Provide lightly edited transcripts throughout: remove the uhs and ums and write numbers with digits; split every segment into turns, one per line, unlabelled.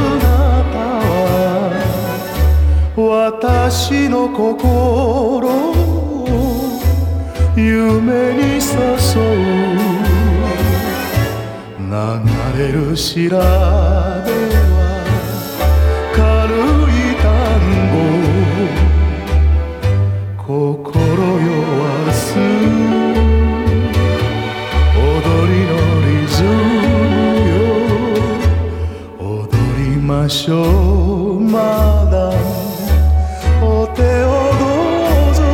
私の心を夢に誘う流れる調べは軽い単語心弱す踊りのリズムよ踊りましょうまだお手をどうぞ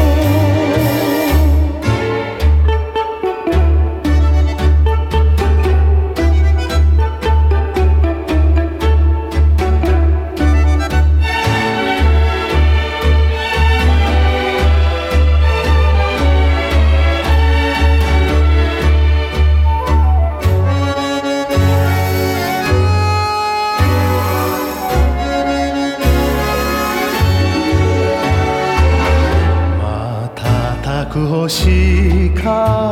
星影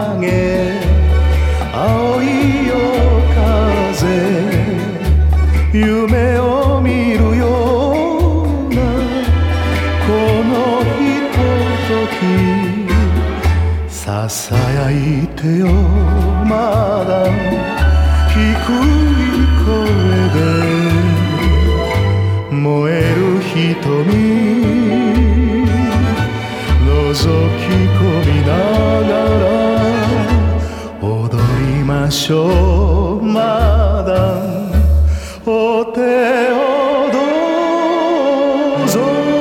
青い夜風夢を見るようなこのひとときささやいてよまだ低い声で燃える瞳覗き込みながら踊りましょうまだお手をどうぞ